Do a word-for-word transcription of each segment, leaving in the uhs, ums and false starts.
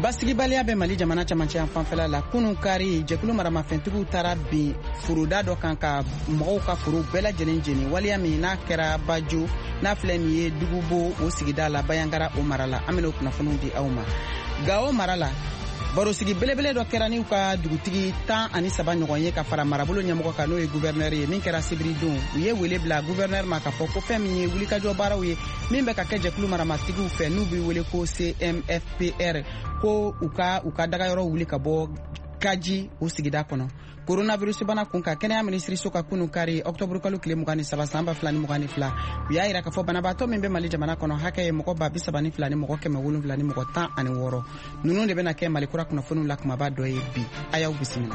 basigibaliya bɛ Mali jamana camancɛ fanfɛla la kunun kari jɛkulu maramafɛntigiw taara bin foroda dɔ kan ka mɔgɔw ka foro bɛɛ lajɛlen jeni waliya min n'a kɛra Bajo n'a filɛ nin ye Dugubo o sigida la Bayangara o mara la an bɛna o kunnafoniw di aw ma. Gao mara la barosigi belebele dɔ kɛra n'u ka dugutigi tan ani saba ɲɔgɔn ye ka fara marabolo ɲɛmɔgɔ kan n'o ye gouverneur ye min kɛra sibiri don u ye wele bila gouverneur ma ka fɔ ko fɛn min ye wulikajɔ baaraw ye min bɛ ka kɛ jɛkulu maramatigiw fɛ n'u bɛ wele ko C M F P R ko u ka u ka dagayɔrɔ wuli ka bɔ Kaji o sigida kɔnɔ. Coronavirus bana kun ka kɛnɛya minisiriso ka kunun kari octobre kalo tile mugan ni saba san ba fila ni mugan ni fila u y'a yira k'a fɔ banabaatɔ min bɛ Mali jamana kɔnɔ hakɛ ye mɔgɔ ba bi saba ni fila ni mɔgɔ kɛmɛ wolonwula ni mɔgɔ tan ani wɔɔrɔ ninnu de bɛna kɛ Mali kura kunnafoniw la kumaba dɔ ye bi a y'aw bisimila.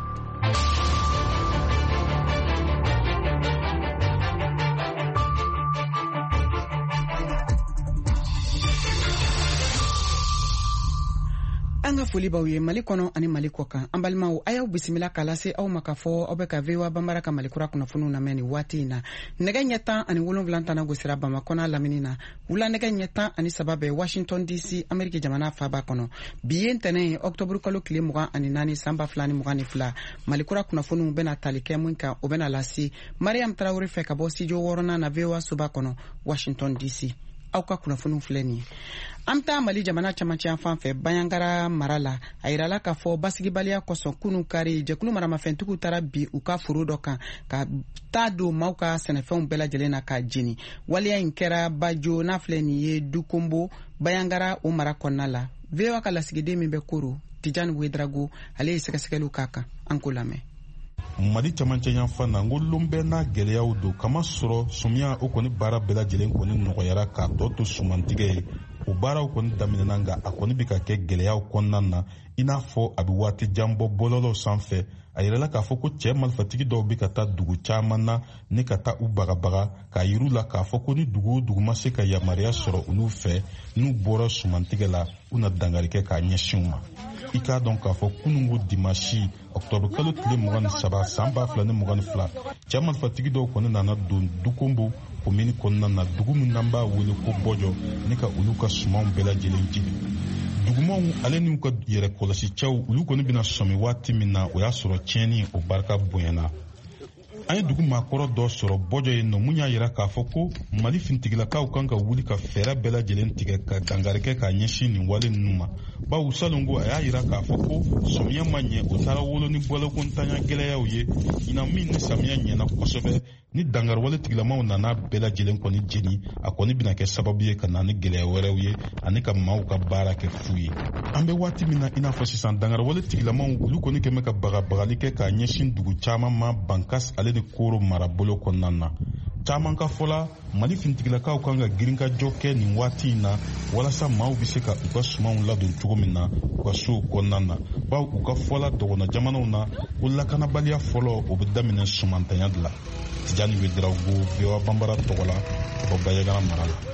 An ka foli b'aw ye Mali kɔnɔ ani Mali kɔ kan an balimaw a y'aw bisimila k'a lase aw ma k'a fɔ aw bɛ ka V O A Banbara ka Mali kura kunnafoniw lamɛn nin waati in na nɛgɛ ɲɛ tan ani wolonwula tana gosira Bamakɔ n'a lamini na wula nɛgɛ ɲɛ tan ani saba bɛ Washington D C Ameriki jamana faaba kɔnɔ bi ye ntɛnɛn ye octobre kalo tile mugan ani naani san ba fila ni mugan ni fila Mali kura kunnafoniw bɛna tali kɛ mun kan o bɛna lase Mariam Traoré fɛ ka bɔ studio wɔɔrɔnan na V O A soba kɔnɔ Washington D C aw ka kunnafoniw filɛ nin ye. An taa Mali jamana camancɛ fan fɛ Bayangara mara la a yirala k'a fɔ basigibaliya kɔsɔn kunun kari jɛkulu maramafɛntigiw taara bi u ka foro dɔ kan ka taa don maaw ka sɛnɛfɛnw bɛɛ lajɛlen na ka jeni waliya in kɛra Bajo n'a filɛ nin ye Dukombo Bayangara o mara kɔnɔna la. V O A ka lasigiden min bɛ Koro Tijani Wedrago ale ye sɛgɛsɛgɛliw k'a kan an ko lamɛn. Mali camancɛ yan fan na ngo lombe na gɛlɛyaw do kama sɔrɔ sumiya o kɔni baara bɛɛ lajɛlen kɔni nɔgɔyara ka tɔ to sumantigɛ ye o baaraw kɔni daminɛna nka a kɔni bɛ ka kɛ gɛlɛyaw kɔnɔna na i n'a fɔ a bɛ waati jan bɔ bɔlɔlɔw sanfɛ a yirala k'a fɔ ko cɛ marifatigi dɔw bɛ ka taa dugu caman na ni ka taa u bagabaga k'a yir'u la k'a fɔ ko ni dugu o dugu ma se ka yamaruya sɔrɔ olu fɛ n'u bɔra sumantigɛ la u na dangari kɛ k'a ɲɛsin u ma. I k'a dɔn k'a fɔ kunungo dimanche octobre kalo tile mugan ni saba san ba fila ni mugan ni fila cɛ marifatigi dɔw kɔni nana don Dukombo komini kɔnɔna na dugu min n'an b'a wele ko Bɔjɔ ni ka olu ka sumanw bɛɛ lajɛlen jeni. Dugumaw ale n'u ka yɛrɛ kɔlɔsi cɛw olu kɔni bɛna sɔmi waati min na o y'a sɔrɔ tiɲɛni o barika bonyana. An ye dugu maakɔrɔ dɔ sɔrɔ Bɔjɔ yen nɔ mun y'a yira k'a fɔ ko Mali fintigilakaw kan ka wuli ka fɛɛrɛ bɛɛ lajɛlen tigɛ ka dangari kɛ k'a ɲɛsin nin wale ninnu ma. Bawo salongo a y'a yira k'a fɔ ko samiya ma ɲɛ o taara wolo ni bɔlɔkontanya gɛlɛyaw ye ina min ni samiya ɲɛna kosɛbɛ ni dangari wale tigilamaw nana bɛɛ lajɛlen kɔni jeni a kɔni bɛna kɛ sababu ye ka na ni gɛlɛya wɛrɛw ye ani ka maaw ka baara kɛ fu ye. An bɛ waati min na i n'a fɔ sisan dangari wale tigilamaw olu kɔni kɛmɛ ka bagabagali kɛ k'a ɲɛsin dugu caman ma Bankas ale ni Koro marabolo kɔnɔna na. Caman ka fɔla Mali fintigilakaw kan ka girinkajɔ kɛ nin waati in na walasa maaw bɛ se ka u ka sumanw ladon cogo min na u ka sow kɔnɔna na bawo u ka fɔla dɔgɔnɔ jamanaw na ko lakanabaliya fɔlɔ o bɛ daminɛ sumantanya de la. Tijani Wedrago V O A Banbara tɔgɔ la ka bɔ Bayangara mara la.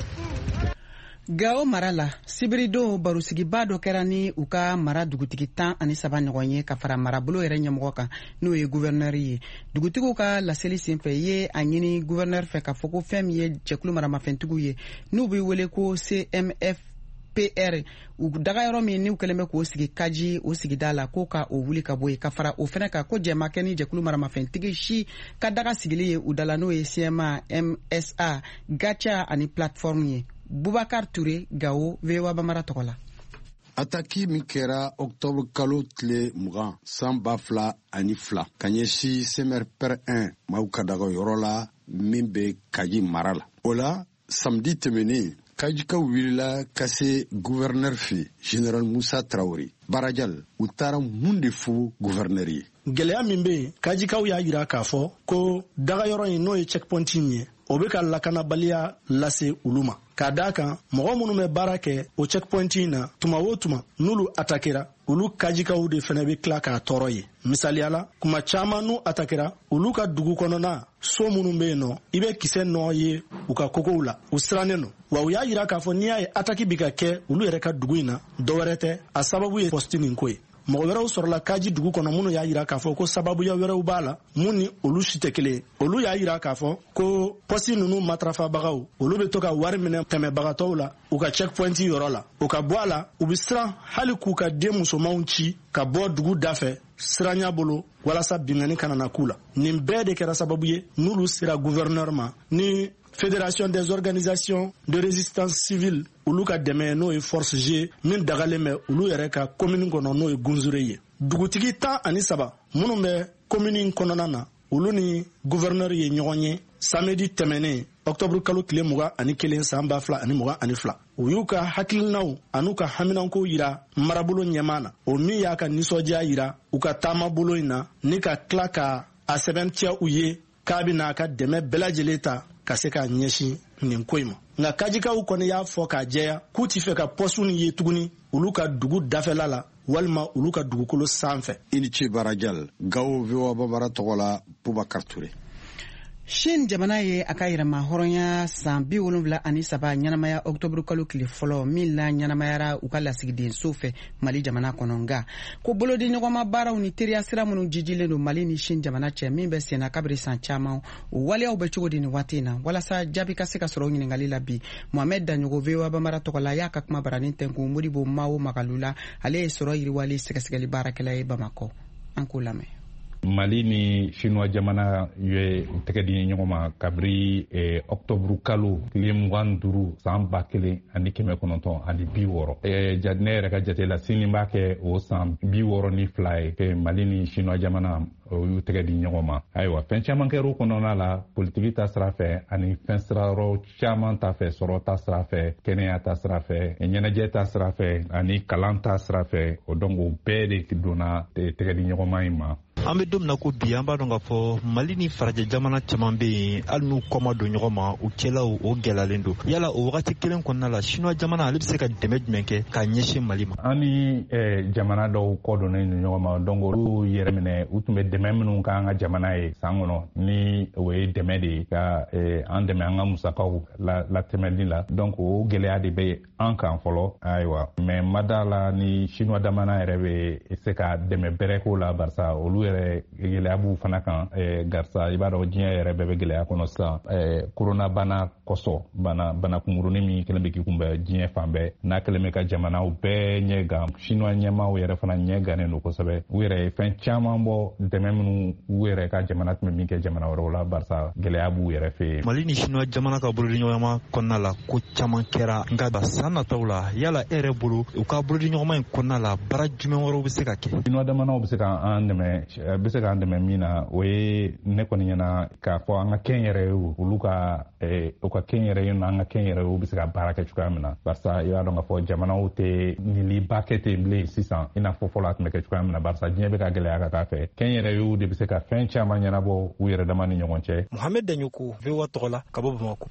Gao mara la sibiri don barosigibaa dɔ kɛra ni u ka mara dugutigi tan ani saba ɲɔgɔn ye ka fara marabolo yɛrɛ ɲɛmɔgɔ kan n'o ye gouverneur ye. Dugutigiw ka laseli senfɛ ye a ɲini gouverneur fɛ k'a fɔ ko fɛn min ye jɛkulu maramafɛntigiw ye n'u bɛ wele ko C M F P R u dagayɔrɔ min n'u kɛlen bɛ k'o sigi Kaji o sigida la ko ka o wuli ka bɔ yen ka fara o fɛnɛ kan ko jɛmakɛ ni jɛkulu maramafɛntigi si ka daga sigili ye u dala n'o ye C M A M S A Gacha ani plateforme ye. Boubacar Touré Gao V O A Banbara tɔgɔ la. Ataki min kɛra octobre kalo tile mugan san ba fila ani fila ka ɲɛsi C M R P R un maaw ka dagayɔrɔ la min bɛ Kaji mara la. O la samedi tɛmɛnen Kajikaw wulila ka se gouverneur fɛ général Musa Traoré Barajal u taara mun de fo gouverneur ye. Gɛlɛya min bɛ yen Kajikaw y'a yira k'a fɔ ko dagayɔrɔ in n'o ye checkpoint in ye o bɛ ka lakanabaliya lase olu ma. K'a d'a kan mɔgɔ minnu bɛ baara kɛ o checkpoint in na tuma o tuma n'olu atakera olu Kajikaw de fana bɛ tila k'a tɔɔrɔ ye. Misaliyala kuma caman n'u atakera olu ka dugu kɔnɔna so minnu bɛ yen nɔ i bɛ kisɛ nɔ ye u ka kogow la u sirannen don wa u y'a yira k'a fɔ n'i y'a ye ataki bɛ ka kɛ olu yɛrɛ ka dugu in na dɔwɛrɛ tɛ a sababu ye poste nin ko ye. mɔgɔ wɛrɛw sɔrɔla kaji dugu kɔnɔ minnu y'a yira k'a fɔ ko sababuya wɛrɛw b'a la mun ni olu si tɛ kelen. Olu y'a yira k'a fɔ ko pɔsi ninnu matarafabagaw olu bɛ to ka wari minɛ tɛmɛbagatɔw la u ka checkpoint yɔrɔ la. U ka bɔ a la u bɛ siran hali k'u ka den musomanw ci ka bɔ dugu da fɛ siranya bolo walasa bingani kana na k'u la. Nin bɛɛ de kɛra sababu ye n'olu sera gouverneur ma ni Fédération des organisations de résistance civile olu ka dɛmɛ n'o ye force G min dagalen bɛ olu yɛrɛ ka commune kɔnɔ n'o ye Gunzure ye. Dugutigi tan ani saba minnu bɛ commune kɔnɔna na olu ni gouverneur ye ɲɔgɔn ye samedi tɛmɛnen octobre kalo tile mugan ani kelen san ba fila ani mugan ani fila. U y'u ka hakilinaw an'u ka haminanko yira marabolo ɲɛmaa na o min y'a ka nisɔndiya yira u ka taama bolo in na ni ka tila ka a sɛbɛntiya u ye k'a bɛna a ka dɛmɛ bɛɛ lajɛlen ta ka se ka ɲɛsin nin ko in ma. Nka kajikaw kɔni y'a fɔ k'a jɛya k'u ti fɛ ka pɔsu ni ye tuguni olu ka dugu dafɛla la walima olu ka dugukolo sanfɛ. I ni ce Barajal, Gawo V O A Babara tɔgɔ la Bubakar Ture. Shin jamana ye a ka yɛrɛma hɔrɔnya san bi wolonwula ani saba ɲɛnamaya octobre kalo tile fɔlɔ min la ɲɛnamayara u ka lasigidenso fɛ Mali jamana kɔnɔ nga ko bolodi ɲɔgɔnma baaraw ni teriya sira minnu jijilen don Mali ni Shin jamana cɛ min bɛ senna kabiri san caman o waleyaw bɛ cogo di ni waati in na walasa jaabi ka se ka sɔrɔ ɲininkali la bi Mohamed Danyogo V O A Bambara tɔgɔ la y'a ka kuma baranin tɛnku Modibo Mawo Magalula ale ye sɔrɔ yiriwali sɛgɛsɛgɛli baarakɛla ye Bamakɔ an k'o lamɛn. Mali ni Chinois jamana ye tɛgɛ di ɲɔgɔn ma kabiri eh, octobre kalo tile mugan duuru san ba kelen ani kɛmɛ kɔnɔntɔn ani bi wɔɔrɔ. Eh, ne yɛrɛ ka jate la sini b'a kɛ o san bi wɔɔrɔ ni fila ye ke Mali ni Chinois jamana o y'u tɛgɛ di ɲɔgɔn ma. Ayiwa fɛn caman kɛra kɔnɔna la politiki ta sira fɛ ani fɛn sira yɔrɔ caman ta fɛ sɔrɔ ta sira fɛ kɛnɛya ta sira fɛ ɲɛnajɛ ta sira fɛ ani kalan ta sira fɛ o donc o bɛɛ de donna tɛgɛ di ɲɔgɔn ma in ma. An bɛ don min na ko bi an b'a dɔn k'a fɔ Mali ni farajɛ jamana caman bɛ yen hali n'u kɔma don ɲɔgɔn ma u cɛlaw o gɛlɛyalen don yala o wagati kelen kɔnɔna la Chinois jamana ale bɛ se ka dɛmɛ jumɛn kɛ k'a ɲɛsin Mali ma. An ni jamana dɔw kɔ donnen don ɲɔgɔn ma donc olu yɛrɛ minɛ u tun bɛ dɛmɛ minnu k'an ka jamana ye san kɔnɔ ni o ye dɛmɛ de ye ka an dɛmɛ an ka musakaw latɛmɛli la donc o gɛlɛya de bɛ an kan fɔlɔ ayiwa mais ma d'a la ni Chinois jamana yɛrɛ bɛ se ka dɛmɛ bɛrɛ k'o la barisa olu gɛlɛya b'u fana kan garisa i b'a dɔn diɲɛ yɛrɛ bɛɛ bɛ gɛlɛya kɔnɔ sisan korona bana kɔsɔ bana bana kungurunin min kɛlen bɛ k'i kunbɛn diɲɛ fan bɛɛ n'a kɛlen bɛ ka jamanaw bɛɛ ɲɛ gan Chinois ɲɛmaaw yɛrɛ fana ɲɛ gannen don kosɛbɛ u yɛrɛ ye fɛn caman bɔ dɛmɛ minnu u yɛrɛ ka jamana tun bɛ min kɛ jamana wɛrɛw la barisa gɛlɛya b'u yɛrɛ fɛ yen. Mali ni Chinois jamana ka bolodiɲɔgɔnma kɔnɔna la ko caman kɛra nka san nataw la yala e yɛrɛ bolo u ka bolodiɲɔgɔnma in kɔnɔna la baara jumɛn wɛrɛw bɛ se ka kɛ. Chinois jamanaw bɛ se k'an dɛmɛ bɛ se k'an dɛmɛ min na o ye ne kɔni ɲɛna k'a fɔ an ka kɛn yɛrɛ ye olu ka u ka kɛn yɛrɛ ye an ka kɛn yɛrɛ ye u bɛ se ka baara kɛ cogoya min na barisa i b'a dɔn k'a fɔ jamanaw tɛ niliba kɛ ten bilen sisan i n'a fɔ fɔlɔ a tun bɛ kɛ cogoya min na barisa diɲɛ bɛ ka gɛlɛya ka taa fɛ kɛn yɛrɛ ye de bɛ se ka fɛn caman ɲɛnabɔ u yɛrɛ dama ni ɲɔgɔn cɛ. Mohamed Danyogo V O A tɔgɔ la ka bɔ Bamakɔ.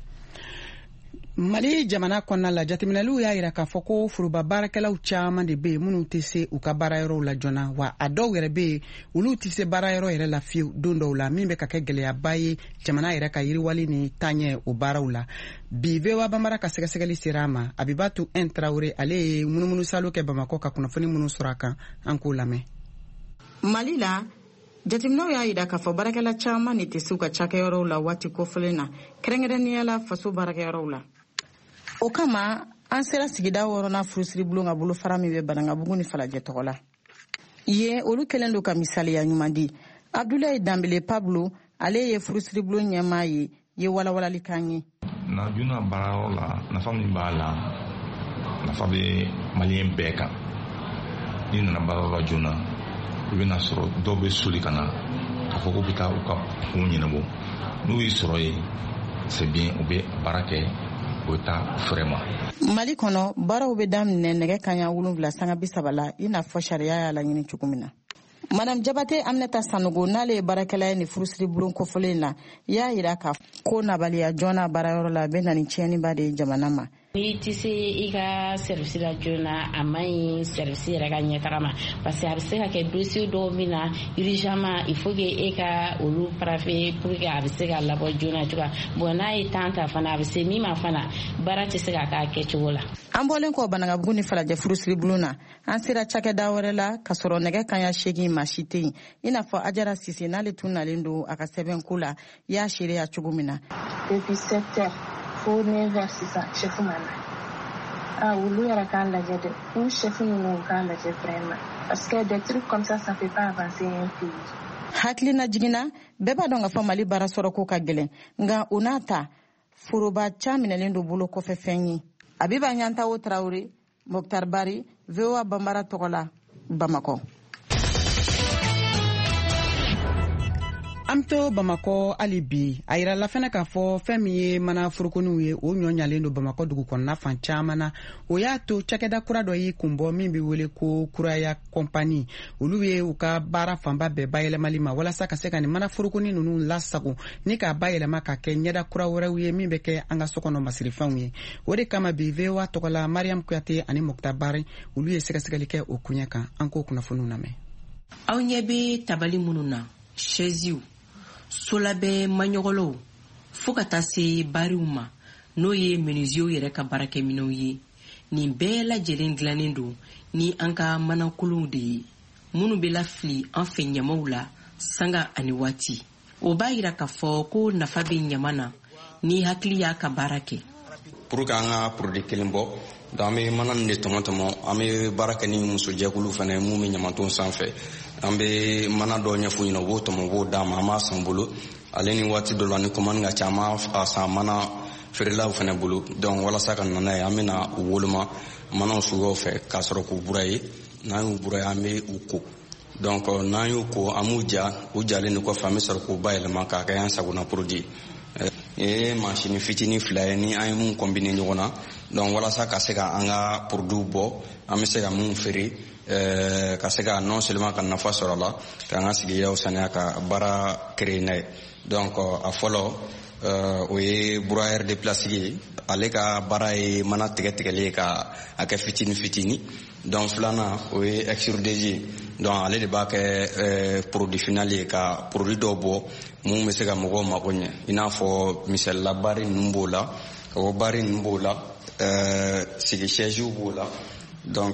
Mali jamana kɔnɔna la jateminɛliw y'a yira k'a fɔ ko foroba baarakɛlaw caman de bɛ yen minnu tɛ se u ka baarayɔrɔw la joona wa a dɔw yɛrɛ bɛ yen olu tɛ se baarayɔrɔ yɛrɛ la fiyewu don dɔw la min bɛ ka kɛ gɛlɛyaba ye jamana yɛrɛ ka yiriwali ni taaɲɛ o baaraw la bi V O A Bambara ka sɛgɛsɛgɛli sera a ma Abibatu N Traoré ale ye munumunu salo kɛ Bamakɔ ka kunnafoni minnu sɔrɔ a kan an k'o lamɛn. Mali la jateminɛw y'a yira k'a fɔ baarakɛla caman de tɛ se u ka cakɛyɔrɔw la waati kofɔlen na kɛrɛnkɛrɛnnenya la faso baarakɛyɔrɔw la. O kama an sera sigida wɔɔrɔnan furusiri bulon ka bolofara min bɛ Banangabugu ni Falajɛ tɔgɔ la. Yen olu kɛlen don ka misaliya ɲuman di. Abdoulaye Dambele Pablo ale ye furusiri bulon ɲɛmaa ye ye walawalali kan ye. Na juna baarayɔrɔ la nafa min b'a la nafa bɛ maliyɛn bɛɛ kan. Ni nana baarayɔrɔ la joona i bɛna sɔrɔ dɔw bɛ soli ka na k'a fɔ k'u bɛ taa u ka kun ɲɛnabɔ n'u y'i sɔrɔ yen c'est bien u bɛ baara kɛ. Mali kɔnɔ baaraw bɛ daminɛ nɛgɛ kanɲɛ wolonwula sanga bi saba la i n'a fɔ sariya y'a laɲini cogo min na. Madame Jabate Aminata Sanogo n'ale ye baarakɛla ye ni furusiri bulon kɔfɔlen na y'a yira k'a ko nabaliya joona baarayɔrɔ la bɛ na ni tiɲɛniba de ye jamana ma. Ni ti se i ka service la joona a man ɲi service yɛrɛ ka ɲɛtaga ma parce que a bɛ se ka kɛ dossier dɔw min na urgemment il faut que e ka olu parafe pour que a bɛ se ka labɔ joona cogoya bon n'a ye temps ta fana a bɛ se min ma fana baara tɛ se ka k'a kɛcogo la. An bɔlen kɔ Banagabugu ni Falajɛ furusiri bulon na an sera cakɛda wɛrɛ la ka sɔrɔ nɛgɛ kaɲa seegin maa si tɛ yen i n'a fɔ Ajara Sise n'ale tun nalen don a ka sɛbɛnko la i y'a seereya cogo min na. Depuis sept heures fo neuf heures sisan chef ma na. Ah, olu yɛrɛ k'a lajɛ dɛ u chef ninnu k'a lajɛ vraiment parce que des trucs comme ça ça fait pas avancer un pays. Hakilina jiginna bɛɛ b'a dɔn ka fɔ Mali baara sɔrɔko ka gɛlɛn nka o n'a ta foroba caminɛlen don bolo kɔfɛ fɛn ye. Abiba Nyantawo Traoré, Mokhtar Bari, V O A Bambara tɔgɔ la, Bamakɔ. An to Bamakɔ hali bi a yirala fɛnɛ k'a fɔ fɛn min ye mana forokoniw ye o ɲɔ ɲalen don Bamakɔ dugu kɔnɔna fan caman na o y'a to cakɛda kura dɔ y'i kunbɔ min bɛ wele ko Kuraya Compagnie olu ye u ka baara fanba bɛɛ bayɛlɛmali ma walasa ka se ka nin mana forokoni ninnu lasago ni k'a bayɛlɛma ka kɛ ɲɛda kura wɛrɛw ye min bɛ kɛ an ka sokɔnɔ masirifɛnw ye o de kama bi V O A tɔgɔ la Mariam Kuyate ani Mokhtar Bari olu ye sɛgɛsɛgɛli kɛ o kuɲɛ kan an k'o kunnafoniw lamɛn. Aw ɲɛ bɛ tabali minnu na chaise solabɛ maɲɔgɔlɔw fo ka taa se bariw ma n'o ye menuisier yɛrɛ ka baarakɛminɛw ye nin bɛɛ lajɛlen dilannen don ni an ka manakolonw de ye minnu bɛ lafili an fɛ ɲamaw la sanga ani waati o b'a yira k'a fɔ ko nafa bɛ ɲama na ni hakili y'a ka baara kɛ. Pour que an ka produit kelen bɔ donc an bɛ mana nin de tɔmɔtɔmɔ an bɛ baara kɛ ni musojɛkulu fana mun bɛ ɲamaton sanfɛ an bɛ mana dɔ ɲɛfɔ ɲɛna u b'o tɔmɔ u b'o d'a ma an b'a san bolo ale ni waati dɔ la ni commande ka ca an b'a san mana feerelaw fana bolo donc walasa ka na n'a ye an bɛ na u woloma manaw suguyaw fɛ k'a sɔrɔ k'u buraye n'an y'u buraye an bɛ u ko donc n'an y'u ko an b'u ja u jalen de kɔfɛ an bɛ sɔrɔ k'u bayɛlɛma k'a kɛ an sagona produit ye machine fitinin fila ye ni an ye mun combiner ɲɔgɔn na donc walasa ka se ka an ka produit bɔ an bɛ se ka mun feere ɛɛ ka se ka non seulement ka nafa sɔrɔ a la k'an ka sigidaw saniya ka baara créer n'a ye donc a fɔlɔ o ye broyeur de plastique ye ale ka baara ye mana tigɛtigɛli ye ka a kɛ fitinin fitinin donc filanan o ye extrudé ye donc ale de b'a kɛ produit final ye ka produit dɔw bɔ mun bɛ se ka mɔgɔw mago ɲɛ i n'a fɔ misalila bari ninnu b'o la ka bɔ bari ninnu b'o la sigi chaise b'o la donc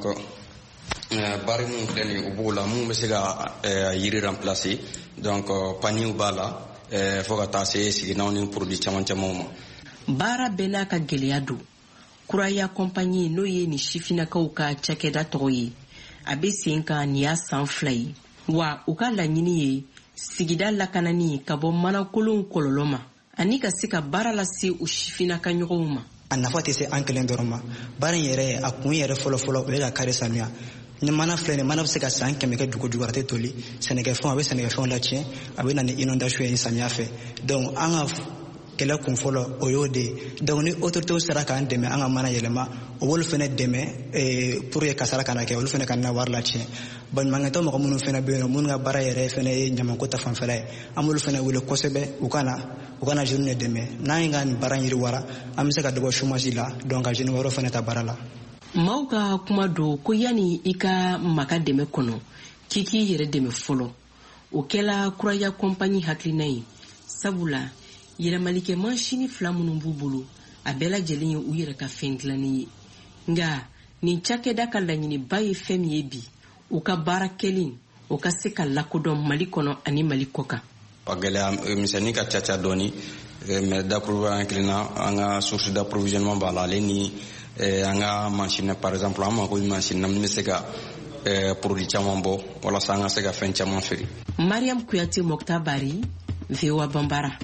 bari minnu filɛ nin ye o b'o la mun bɛ se ka yiri remplacer donc panier b'a la fo ka taa se siginanw ni produit caman camanw ma. Baara bɛɛ n'a ka gɛlɛya don Kuraya Compagnie n'o ye ni sifinakaw ka cakɛda tɔgɔ ye a bɛ sen kan nin y'a san fila ye wa u ka laɲini ye sigida lakanani ka bɔ manakolon kɔlɔlɔ ma ani ka se ka baara lase u sifinaka ɲɔgɔnw ma. A nafa tɛ se an kelen dɔrɔn ma baara in yɛrɛ a kun yɛrɛ fɔlɔfɔlɔ o ye ka kari sanuya ni mana filɛ nin mana bɛ se ka san kɛmɛ kɛ dugu jukɔrɔ a tɛ toli sɛnɛkɛfɛnw a bɛ sɛnɛkɛfɛnw latiɲɛ a bɛ na ni inondation ye samiya fɛ donc an ka kɛlɛ kun fɔlɔ o y'o de ye donc ni autorités sera k'an dɛmɛ an ka mana yɛlɛma o b'olu fana dɛmɛ pour que kasara kana kɛ olu fana ka na wari latiɲɛ baɲumankɛtɔ mɔgɔ minnu fana bɛ yen nɔ minnu ka baara yɛrɛ fana ye ɲamako ta fanfɛla ye an b'olu fana wele kosɛbɛ u ka na u ka na jeunes de dɛmɛ n'an ye ka nin baara yiriwara an bɛ se ka dɔ bɔ chômage la donc ka jeunes wɛrɛw fana ta baara la. Maaw ka kuma don ko yani i ka maka dɛmɛ kɔnɔ k'i k'i yɛrɛ dɛmɛ fɔlɔ o kɛla Kuraya Compagnie hakilina ye sabula yɛlɛmalikɛ manchini fila minnu b'u bolo a bɛɛ lajɛlen ye u yɛrɛ ka fɛn dilanni ye nka nin cakɛda ka laɲiniba ye fɛn min ye bi u ka baara kɛlen o ka se ka lakodɔn Mali kɔnɔ ani Mali kɔkan. A gɛlɛya misɛnnin ka ca ca dɔɔni mais dakuruba kelenna an ka source d'approvisionnement b'a la ale ni an ka machine par exemple an mako bɛ machine na min bɛ se ka produit caman bɔ walasa an ka se ka fɛn caman feere. Mariam Kuyate, Mokhtar Bari, V O A Bambara.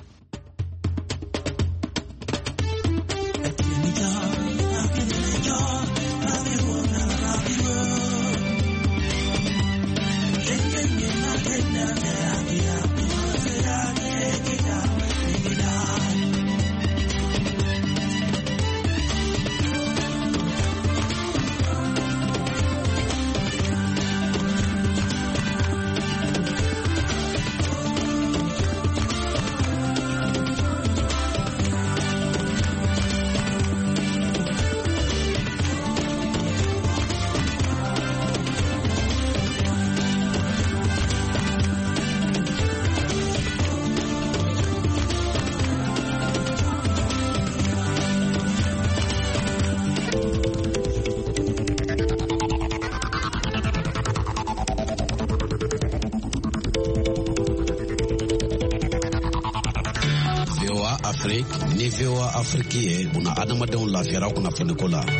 voa Afrique ni voa Afrique ye una adamadenw lafiyara kunnafoni ko la.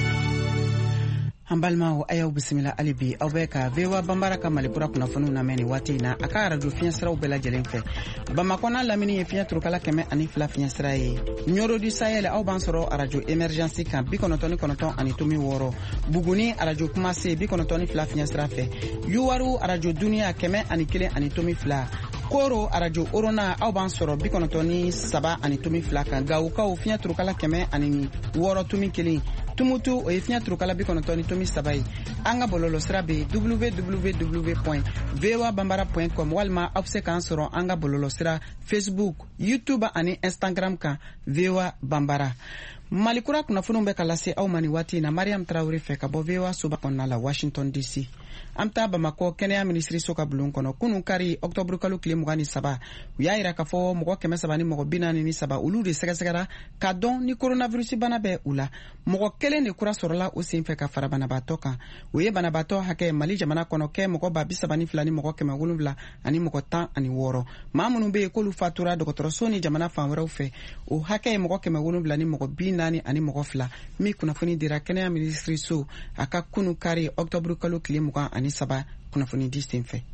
An balimaw ayaw bisimila hali bi aw bɛ ka V O A Banbara ka malikura kunnafoniw lamɛn nin waati in na a ka arajo fiɲɛsiraw bɛɛ lajɛlen fɛ Bamakɔ n'a lamini ye fiɲɛ turukala kɛmɛ ani fila fiɲɛsira ye Nioro du Sahel aw b'an sɔrɔ arajo Emergency kan bi kɔnɔntɔn ni kɔnɔntɔn ani tomi wɔɔrɔ Buguni arajo Kumase bi kɔnɔntɔn ni fila fiɲɛsira fɛ Yuwaru arajo Duniya kɛmɛ ani kelen ani tomi fila Koro arajo Orona aw b'an sɔrɔ bi kɔnɔntɔn ni saba ani tomi fila kan Gawukaw fiɲɛ turukala kɛmɛ ani wɔɔrɔ tomi kelen Tumutu o ye fiɲɛ turukala bi kɔnɔntɔn ni tomi saba ye an ka bɔlɔlɔ sira bɛ w w w point v o a banbara point com walima aw bɛ se k'an sɔrɔ an ka bɔlɔlɔ sira Facebook YouTube ani Instagram kan V O A Banbara Malikura kunnafoniw bɛ ka lase aw ma nin waati in na Mariam Traoré fɛ ka bɔ V O A soba kɔnɔna la Washington D C an taa Bamakɔ kɛnɛya minisiriso ka bulon kɔnɔ kunun kari octobre kalo tile mugan ni saba u y'a yira k'a fɔ mɔgɔ kɛmɛ saba ni mɔgɔ bi naani ni saba olu de sɛgɛsɛgɛra k'a dɔn ni coronavirus bana bɛ u la mɔgɔ kelen de kura sɔrɔla o sen fɛ ka fara banabaatɔ kan o ye banabaatɔ hakɛ Mali jamana kɔnɔ kɛ mɔgɔ ba bi saba ni fila ni mɔgɔ kɛmɛ wolonwula ani mɔgɔ tan ani wɔɔrɔ maa minnu bɛ yen k'olu fatura dɔgɔtɔrɔso ni jamana fan wɛrɛw fɛ o hakɛ ye mɔgɔ kɛmɛ wolonwula ni mɔgɔ bi naani ani mɔgɔ fila min kunnafoni dira kɛnɛya minisiriso a ka kunun kari octobre kalo tile mugan ani saba kunnafoni di sen fɛ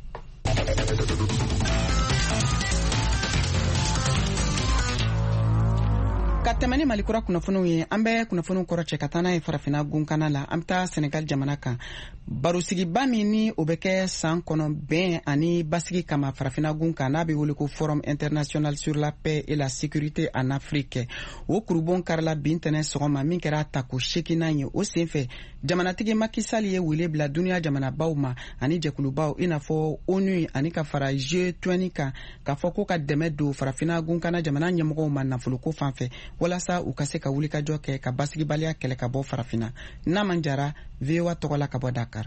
ka tɛmɛ ni malikura kunnafoniw ye an bɛ kunnafoniw kɔrɔ cɛ ka taa n'a ye farafina gunkana la an bɛ taa Senegal jamana kan barosigiba min ni o bɛ kɛ san kɔnɔ bɛn ani basigi kama farafina gun kan n'a bɛ wele ko Forum International sur la Paix et la Sécurité en Afrique o kurubon karila bi ntɛnɛ sɔgɔma min kɛra tako seekinan ye o sen fɛ jamanatigi Macky Sall ye wele bila duniya jamanabaw ma ani jɛkulubaw i n'a fɔ ONU ani ka fara G twenty kan k'a fɔ ko ka dɛmɛ don farafina gunkana jamana ɲɛmɔgɔw ma nafoloko fan fɛ walasa u ka se ka wulikajɔ kɛ ka basigibaliya kɛlɛ ka bɔ farafina n'a man jara V O A tɔgɔ la ka bɔ Dakar.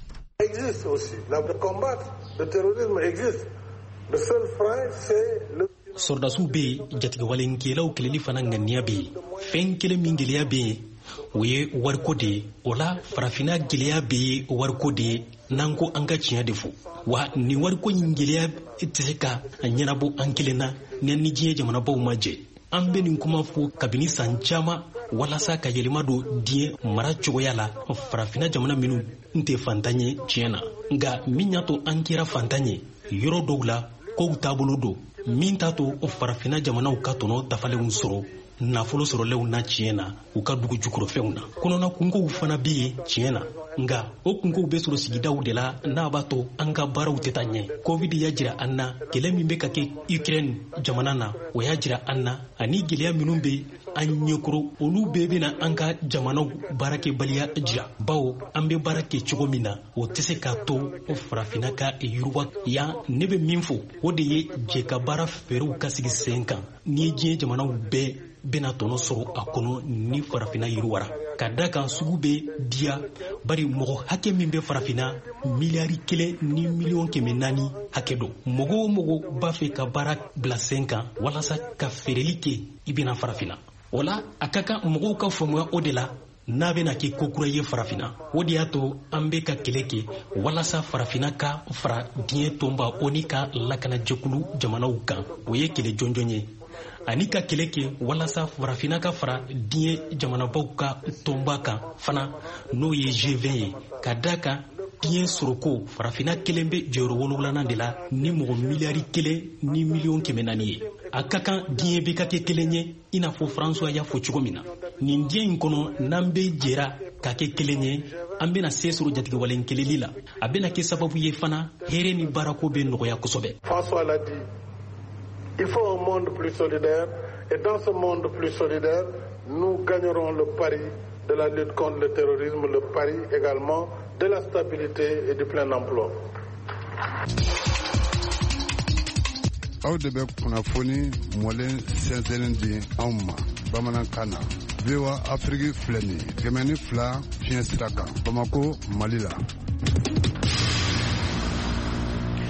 Existe aussi la combattre le terrorisme existe le seul frein c'est le Sordasiw bɛ jatigɛwalenkɛlaw kɛlɛli fana ŋaniya bɛ yen fɛn kelen min gɛlɛya bɛ yen o ye wariko de ye o la farafina gɛlɛya bɛ yen wariko de ye n'an ko an ka tiɲɛ de fɔ wa nin wariko in gɛlɛya tɛ se ka ɲɛnabɔ an kelen na ni ni diɲɛ jamanabaw ma jɛ an bɛ nin kuma fɔ kabini san caman walasa ka yɛlɛma don diɲɛ mara cogoya la farafina jamana minnu n tɛ fantan ye tiɲɛ na nka min y'a to an kɛra fantan ye yɔrɔ dɔw la kow taabolo don min t'a to farafina jamanaw ka tɔnɔ dafalenw sɔrɔ nafolo sɔrɔlenw na tiɲɛ na u ka dugu jukɔrɔfɛnw na kɔnɔna kunkow fana bɛ yen tiɲɛ na nka o kunkow bɛ sɔrɔ sigidaw de la n'a b'a to an ka baaraw tɛ taa ɲɛ covid y'a jira an na kɛlɛ min bɛ ka kɛ Ukraine jamana na o y'a jira an na ani gɛlɛya minnu bɛ an ɲɛkɔrɔ olu bɛɛ bɛna an ka jamanaw baarakɛbaliya jira bawo an bɛ baara kɛ cogo min na o tɛ se k'a to farafina ka yiriwa yan ne bɛ min fɔ o de ye jɛ ka baara fɛɛrɛw ka sigi sen kan ni ye diɲɛ jamanaw bɛɛ bɛna tɔnɔ sɔrɔ a kɔnɔ ni farafina yiriwara ka da kan sugu bɛ diya bari mɔgɔ hakɛ min bɛ farafina miliyari kelen ni miliyɔn kɛmɛ naani hakɛ dɔ mɔgɔ o mɔgɔ b'a fɛ ka baara bila sen kan walasa ka feereli kɛ i bɛna farafina o la a ka kan mɔgɔw ka faamuya o de la n'a bɛna kɛ ko kura ye farafina o de y'a to an bɛ ka kɛlɛ kɛ walasa farafina ka fara diɲɛ tɔnba o ni ka lakanajɛkulu jamanaw kan o ye kɛlɛ jɔnjɔn ye ani ka kɛlɛ kɛ walasa farafina ka fara diɲɛ jamanabaw ka tɔnba kan fana n'o ye G vingt ye ka da kan diɲɛ soroko farafina kelen bɛ jɔyɔrɔ wolonwulanan de la ni mɔgɔ miliyari kelen ni miliyɔn kɛmɛ naani ye a ka kan diɲɛ bɛ ka kɛ kelen ye i n'a fɔ Faransuwa y'a fɔ cogo min na nin diɲɛ in kɔnɔ n'an bɛ jɛra ka kɛ kelen ye an bɛna se sɔrɔ jatigɛwalen keleli la a bɛna kɛ sababu ye fana hɛrɛ ni baarako bɛ nɔgɔya kosɛbɛ. François l'a dit. Il faut un monde plus solidaire et dans ce monde plus solidaire, nous gagnerons le pari de la lutte contre le terrorisme, le pari également de la stabilité et du plein emploi. aw de bɛ kunnafoni mɔlen sɛnsɛnnen di anw ma bamanankan na V O A Afrique filɛ nin ye kɛmɛ ni fila fiɲɛ sira kan Bamako Mali la.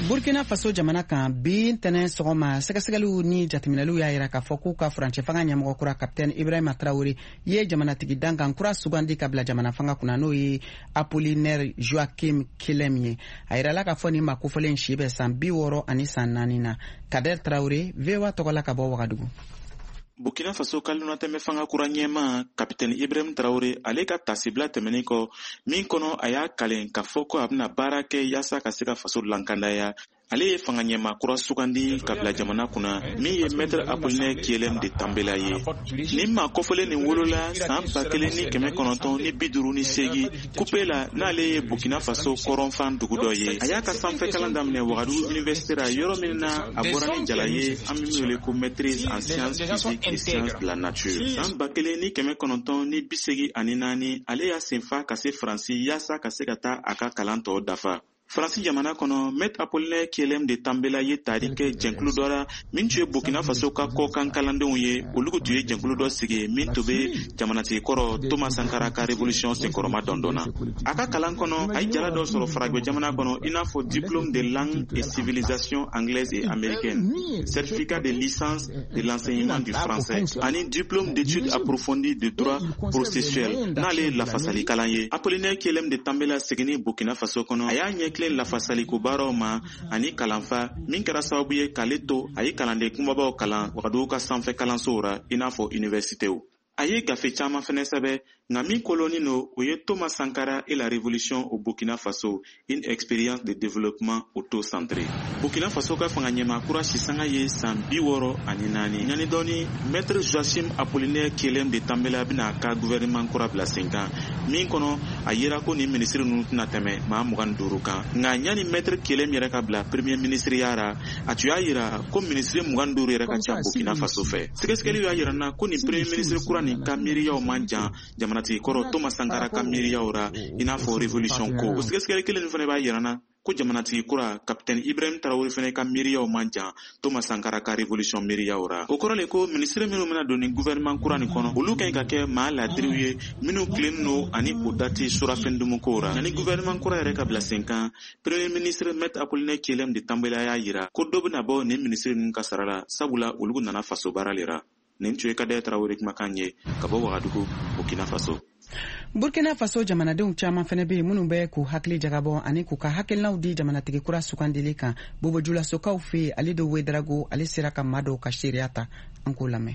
Burkina Faso jamana kan bi ntɛnɛ sɔgɔma sɛgɛsɛgɛliw ni jateminɛliw y'a yira k'a fɔ k'u ka furancɛ fanga ɲɛmɔgɔ kura kapitɛni Ibrahima Traoré ye jamanatigi dankan kura sugandi ka bila jamana fanga kunna n'o ye Apollinaire Joachim Kilem ye. A yirala k'a fɔ nin ma kofɔlen si bɛ san bi wɔɔrɔ ani san naani na. Kader Traoré, V O A tɔgɔla ka bɔ Wagadugu. Burkina Faso kalunatɛmɛ fanga kura ɲɛma kapitɛni Ibrahim Traoré ale ka tasibila tɛmɛnin kɔ min kɔnɔ a y'a kalen k'a fɔ ko a bɛna baara kɛ yaasa ka se ka faso lankandaya. Ale ye fanga ɲɛma kura sugandi ka bila jamana kunna min ye maître Apollinaire Kilem de Tambela ye. Nin maa kɔfɔlen nin wolola san ba kelen ni kɛmɛ kɔnɔntɔn ni bi duuru ni seegin kupe la n'ale ye Burkina Faso kɔrɔnfan dugu dɔ ye. A y'a ka sanfɛ kalan daminɛ Wagadugu université la yɔrɔ min na a bɔra ni jala ye an bɛ wele ko maîtrise en sciences physiques et sciences de la nature. San ba kelen ni kɛmɛ kɔnɔntɔn ni bi seegin ani naani ale y'a senfa ka se Faransi yaasa ka se ka taa a ka kalan tɔ dafa. Faransi jamana kɔnɔ maître Apollinaire Kilem de Tambela ye tari kɛ jɛnkulu dɔ la min tun ye Burkina Faso ka kɔkan kalandenw ye olu tun ye jɛnkulu dɔ sigi min tun bɛ jamanatigi kɔrɔ Thomas Sankara ka révolution senkɔrɔma dɔndɔnna. A ka kalan kɔnɔ a ye jala dɔ sɔrɔ Faragwe jamana kɔnɔ i n'a fɔ diplôme de langue et civilisation anglaise et américaine, certificat de licence de l'enseignement du français ani diplôme d'études approfondies de droit processuel n'ale lafasali kalan ye. Apollinaire Kilem de Tambela seginni Burkina Faso kɔnɔ a y'a ɲɛ kilen lafasaliko baaraw ma ani kalanfa min kɛra sababu ye k'ale to a ye kalanden kumabaw kalan Wagadugu ka sanfɛ kalansow ra i n'a fɔ universitéw. A ye gafe caman fɛnɛ sɛbɛ nka min koloni no o ye Thomas Sankara et la révolution au Burkina Faso, une expérience de développement auto-centré. Burkina Faso ka fanga ɲɛma kura sisanga ye san bi wɔɔrɔ ani naani. Ɲani dɔɔni maître Joachim Apollinaire Kilem de Tambela bɛna ka gouvernement kura bila sen kan min kɔnɔ a yera ko ni ministre ninnu tɛna tɛmɛ maa mugan ni duuru kan. Nka ɲani maître Kilem yɛrɛ ka bila premier ministre yara a tun y'a yira ko ministre mugan ni duuru yɛrɛ ka ca Burkina Faso fɛ. Sɛgɛsɛgɛliw y'a yira na ko ni premier ministre kura nin ka miiriyaw man jan jamanatigi kɔrɔ Thomas Sankara ka miiriyaw ra i n'a fɔ révolution ko. O sɛgɛsɛgɛli kelen nin fana b'a yira na ko jamanatigi kura kapitɛni Ibrahim Traoré fana ka miiriyaw man jan Thomas Sankara ka révolution miiriyaw ra. O kɔrɔ le ko ministre minnu bɛna don ni gouvernement kura nin kɔnɔ olu kan ka kɛ maa ladiriw ye minnu tilennen no ani o dati surafɛndumukow ra. Ani gouvernement kura yɛrɛ ka bila sen kan premier ministre maître Apollinaire Kilem de Tambela y'a yira ko dɔ bɛna bɔ nin ministre ninnu ka sara la sabula olu nana faso baara le ra. Nin tun ye Kader Traoré kumakan ye ka bɔ Wagadugu, Burkina Faso. Burkina Faso jamanadenw caman fɛnɛ bɛ yen minnu bɛ k'u hakili jagabɔ ani k'u ka hakilinaw di jamanatigi kura sugandili kan. Bobo Julasokaw fɛ Ale de Ouedraogo ale sera ka maa dɔw ka seereya ta an k'o lamɛn.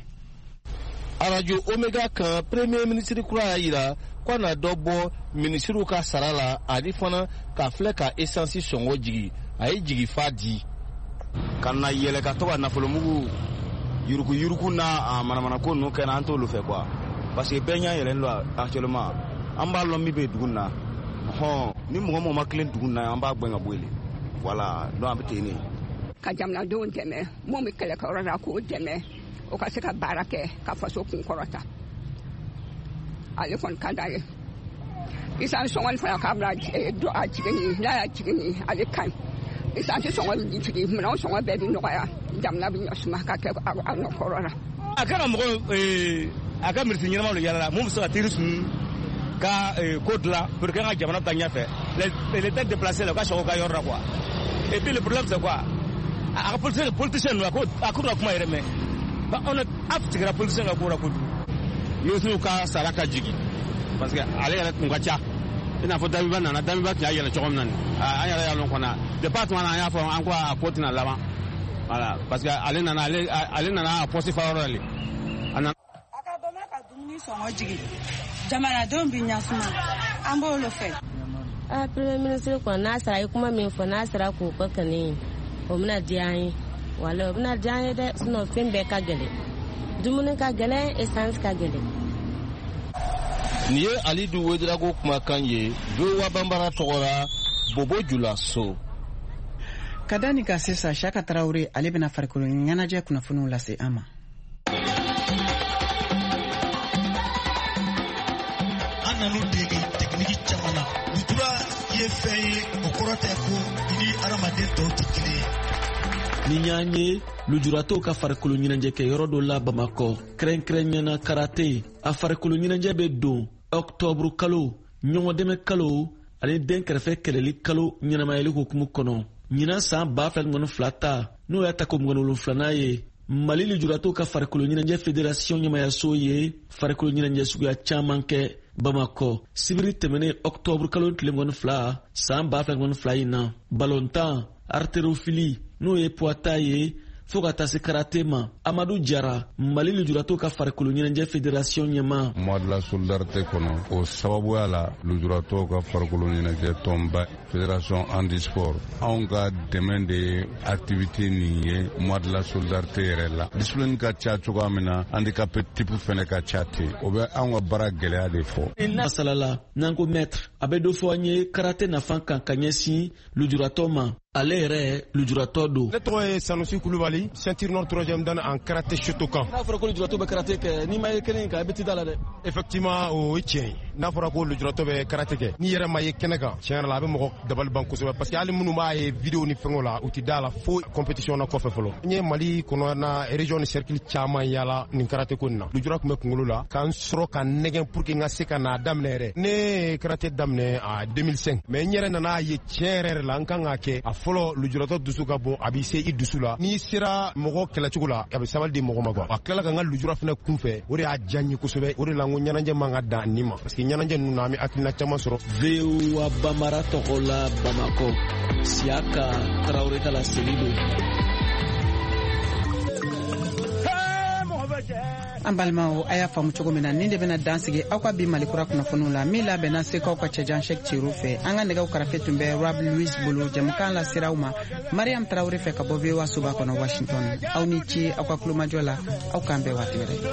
Radio Omega kan premier ministre kura y'a yira ko na dɔ bɔ ministre ka sara la ani fana ka filɛ ka essence sɔngɔ jigi a ye jigi fa di ka na yɛlɛ ka to ka nafolomugu yuruku yuruku na manamana ko ninnu kɛ na an t'olu fɛ quoi parce que bɛɛ ɲɛ yɛlɛlen don actuellement an b'a lɔn min bɛ dugu na hɔn ni mɔgɔ mɔgɔ ma kelen dugu na an b'a gɛn ka bɔ yen voilà donc an bɛ ten ne ka jamanadenw dɛmɛ mun bɛ kɛlɛkɛyɔrɔ la k'o dɛmɛ o ka se ka baara kɛ ka faso kun kɔrɔta ale kɔni ka d'a ye isan sɔngɔli fana k'a bila a jigin n'a y'a jigin ale ka ɲi isan tɛ sɔngɔ jigin minɛnw sɔngɔ bɛɛ bɛ nɔgɔya jamana bɛ ɲɔsuma ka kɛ a nɔkɔrɔ la a kana mɔgɔ a ka minisiri ɲɛnamaw de yala mun bɛ se ka teri sun ka ko dilan pour que an ka jamana ta ɲɛfɛ les têtes déplacées la u ka sɔgɔ ka yɔrɔ la quoi et puis le problème c'est quoi a ka politicien ninnu a ko na kuma yɛrɛ mɛ on a tigɛra politicien ka ko la kojugu Youssou ka sara ka jigin parce que ale yɛrɛ tun ka ca i n'a fɔ Damiba nana Damiba tun y'a yɛlɛ cogo min na nin an yɛrɛ y'a lɔn kɔnɔ depuis tuma na an y'a fɔ an ko a ko tɛna laban voilà parce que ale nana ale nana a poste fa yɔrɔ le a nana dumuni sɔngɔ jigin jamanadenw bɛ ɲasuma an b'olu fɛ. a premier ministre kɔni n'a sara ye kuma min fɔ n'a sara k'o kɛ kɛnɛ o bɛna diya an ye wala o bɛna diya an ye dɛ sinon fɛn bɛɛ ka gɛlɛn dumuni ka gɛlɛn essence ka gɛlɛn. nin ye Ali de Ouedraogo kumakan ye V O A Banbara tɔgɔ la Bobo Julaso. Ka da nin ka sisan Saka Traoré ale bɛna farikolo ɲɛnajɛ kunnafoniw lase an ma. Nanu dege tekniki caman na lutura ye fɛn ye o kɔrɔ tɛ ko i ni adamaden tɔw tɛ kelen ye. ni y'an ye lujuratɔw ka farikolo ɲɛnajɛ kɛ yɔrɔ dɔ la Bamakɔ kɛrɛnkɛrɛnnena karate a farikolo ɲɛnajɛ bɛ don octobre kalo ɲɔgɔndɛmɛ kalo ani den kɛrɛfɛ kɛlɛli kalo ɲɛnamayɛli hukumu kɔnɔ ɲinan san b'a fila ɲɔgɔn fila ta n'o y'a ta ko mɔgɔn wolonfilanan ye Mali lujuratɔw ka farikolo ɲɛnajɛ fédération ɲɛmayaso ye farikolo ɲɛnajɛ suguya caman kɛ Bamakɔ sibiri tɛmɛnen octobre kalo tile mɔgɔn fila san b'a fila ɲɔgɔn fila in na ballontan haltérophilie n'o ye poids ye fo ka taa se karate ma Amadu Jara Mali lujuratɔw ka farikolo ɲɛnajɛ fédération ɲɛma mois de la solidarité kɔnɔ o sababuya la lujuratɔw ka farikolo ɲɛnajɛ tɔnba fédération handisport anw ka dɛmɛ de ye activité nin ye mois de la solidarité yɛrɛ la discipline ka ca cogoya min na handicapé type fɛnɛ ka ca ten o bɛ anw ka baara gɛlɛya de fɔ masalala n'an ko maître a bɛ dɔ fɔ an ye karate nafan kan ka ɲɛsin lujuratɔ ma ale yɛrɛ lujuratɔ don. Ne tɔgɔ ye Sanusi Kulubali ceinture noire troisième dan en karaté Shotokan. N'a fɔra ko lujuratɔ bɛ karate kɛ n'i ma ye kɛnɛ kan a bɛ t'i da la dɛ. Effectivement o ye tiɲɛ ye n'a fɔra ko lujuratɔ bɛ karate kɛ n'i yɛrɛ ma ye kɛnɛ kan tiɲɛ yɛrɛ la a bɛ mɔgɔ dabali ban kosɛbɛ parce que hali minnu b'a ye vidéo ni fɛngɛw la u ti da la fo compétition na kɔfɛ fɔlɔ. N ye Mali kɔnɔ na région ni cercle caman yala nin karate ko nin na lujura tun bɛ kunkolo la k'an sɔrɔ ka nɛgɛn pour que n ka se ka n'a daminɛ yɛrɛ ne ye karate daminɛ a deux mille cinq mais n yɛrɛ nana ye tiɲɛ yɛrɛ la n kan ka kɛ a fɔlɔ lujuratɔ dusu ka bon a b'i se i dusu la n'i sera mɔgɔ kɛlɛcogo la a bɛ sabali di mɔgɔ ma quoi a tilala ka n ka lujura fana kunfɛ o de y'a diya n ye kosɛbɛ o de la n ko ɲɛnajɛ man ka dan nin ma parce que ɲɛnajɛ ninnu na an bɛ hakilina caman sɔrɔ. V O A Bamara tɔgɔ la Bamakɔ Siaka Tarawele ka la seli don. An balimaw a y'a faamu cogo min na nin de bɛna dan sigi aw ka bi Malikura kunnafoniw la min labɛnna sekaw ka cɛjan Sheikh Thierry fɛ an ka nɛgɛw karafe tun bɛ Rob Louis bolo jamukan la siraw ma Mariam Tarawele fɛ ka bɔ V O A soba kɔnɔ Washington aw ni ci aw ka kulomajɔ la aw k'an bɛɛ waati wɛrɛ.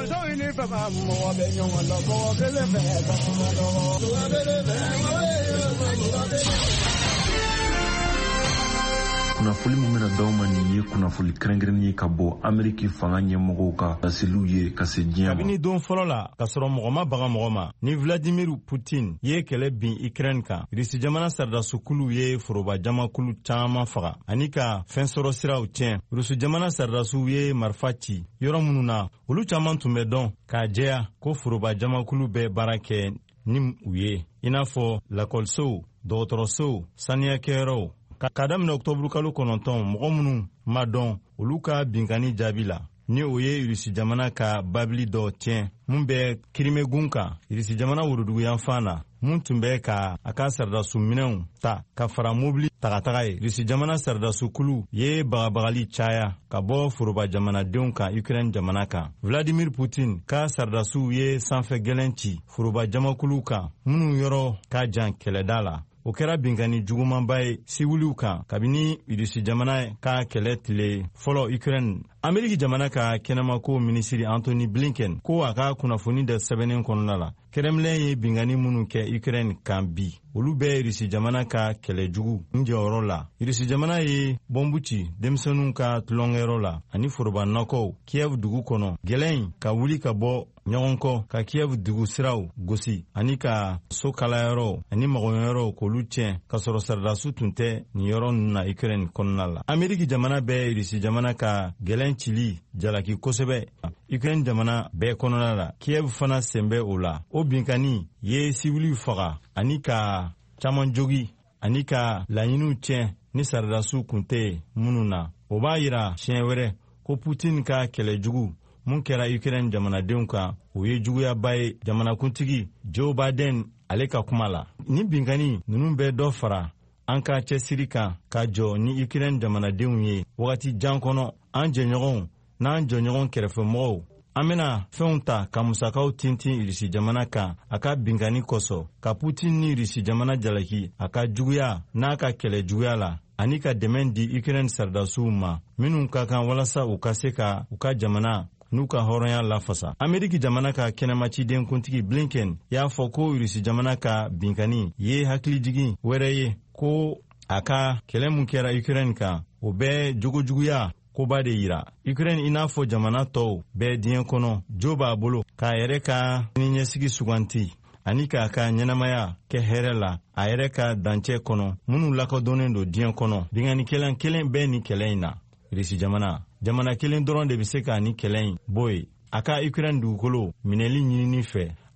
kunnafoni min bɛna d'aw ma nin ye kunnafoni kɛrɛnkɛrɛnnen ye ka bɔ Ameriki fanga ɲɛmɔgɔw ka laseliw ye ka se diɲɛ ma. Kabini don fɔlɔ la ka sɔrɔ mɔgɔ ma baga mɔgɔ ma ni Vladimir Putin ye kɛlɛ bin Ukraine kan Rusi jamana saridasukulu ye foroba jamakulu caman faga ani ka fɛn sɔrɔ siraw tiɲɛ Rusi jamana saridasuw ye marifa ci yɔrɔ minnu na olu caman tun bɛ dɔn k'a jɛya ko foroba jamakulu bɛ baara kɛ ni u ye i n'a fɔ lakɔlisow dɔgɔtɔrɔsow saniyakɛyɔrɔw ka daminɛ octobre kalo kɔnɔntɔn mɔgɔ minnu ma dɔn olu ka binkani jaabi la ni o ye Rusi jamana ka babili dɔ tiɲɛ mun bɛ kirimegun kan Rusi jamana woroduguyanfan na mun tun bɛ ka a ka sardasu minɛnw ta ka fara mobili tagataga ye Rusi jamana sardasukulu ye bagabagali caya ka bɔ foroba jamanadenw kan Ukraine jamana kan Vladimir Putin ka sardasuw ye sanfɛ gɛlɛn ci foroba jamakulu kan minnu yɔrɔ ka jan kɛlɛda la o kɛra binkani jugumanba ye siwiliw kan kabini Rusi jamana ka kɛlɛ tile fɔlɔ Ukraine. Ameriki jamana ka kɛnɛmako minisiri Anthony Blinken ko a ka kunnafoni dɛ sɛbɛnnen kɔnɔna la Kremlin ye binkani minnu kɛ Ukraine kan bi olu bɛ Rusi jamana ka kɛlɛjugu njɛyɔrɔ la. Rusi jamana ye bɔnbu ci denmisɛnninw ka tulonkɛyɔrɔ la ani foroba nɔkɔw Kiev dugu kɔnɔ gɛlɛn ka wuli ka bɔ ɲɔgɔn kɔ ka Kiev dugu siraw gosi ani ka so kalayɔrɔw ani magoɲɛyɔrɔw k'olu tiɲɛ ka sɔrɔ sardasu tun tɛ nin yɔrɔ ninnu na Ukraine kɔnɔna la. Ameriki jamana bɛ Rusi jamana ka gɛlɛn cili jalaki kosɛbɛ Ukraine jamana bɛɛ kɔnɔna la Kiev fana sen bɛ o la o binkani ye siwiliw faga ani ka caman jogi ani ka laɲiniw tiɲɛ ni sardasu kun tɛ minnu na o b'a yira siɲɛ wɛrɛ ko Putin ka kɛlɛjugu mun kɛra Ukraine jamanadenw kan o ye juguyaba ye jamanakuntigi Joe Biden ale ka kuma la ni binkani ninnu bɛ dɔ fara an ka cɛsiri kan ka jɔ ni Ukraine jamanadenw ye wagati jan kɔnɔ an jɛɲɔgɔnw n'an jɔɲɔgɔn kɛrɛfɛmɔgɔw an bɛna fɛnw ta ka musakaw tintin Rusi jamana kan a ka binkani kosɔn ka Putin ni Rusi jamana jalaki a ka juguya n'a ka kɛlɛ juguya la ani ka dɛmɛ di Ukraine sardasuw ma minnu ka kan walasa u ka se ka u ka jamana n'u ka hɔrɔnya lafasa. Ameriki jamana ka kɛnɛmaciden kuntigi Blinken y'a fɔ ko Rusi jamana ka binkani ye hakilijigin wɛrɛ ye ko a ka kɛlɛ mun kɛra Ukraine kan o bɛ jogojuguya koba de yira. Ukraine i n'a fɔ jamana tɔw bɛɛ diɲɛ kɔnɔ jo b'a bolo k'a yɛrɛ ka siniɲɛsigi suganti ani k'a ka ɲɛnamaya kɛ hɛrɛ la a yɛrɛ ka dancɛ kɔnɔ minnu lakɔdɔnnen don diɲɛ kɔnɔ binganikɛlan kelen bɛɛ ni kɛlɛ in na. Rusi jamana jamana kelen dɔrɔn de bɛ se k'a ni kɛlɛ in bɔ yen a ka Ukraine dugukolo minɛli ɲinini fɛ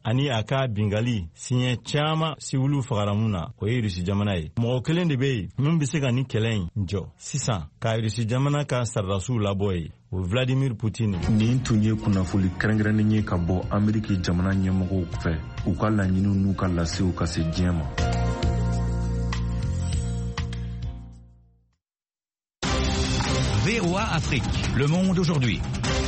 ani a ka bingali siɲɛ caaman siwiliw fagara mun na o ye irisi jamana ye. mɔgɔ kelen de be yen min be se ka ni kɛlɛ in jɔ sisan ka irisi jamana ka saridasiw labɔ ye, o Vladimir Poutine. nin tun ye kunnafoli kɛrɛnkɛrɛnnen ye ka bɔ Ameriki jamana ɲɛmɔgɔw fɛ u ka laɲiniw n'u ka lasew ka se diɲɛ ma. V O A Afrique, le monde aujourd'hui.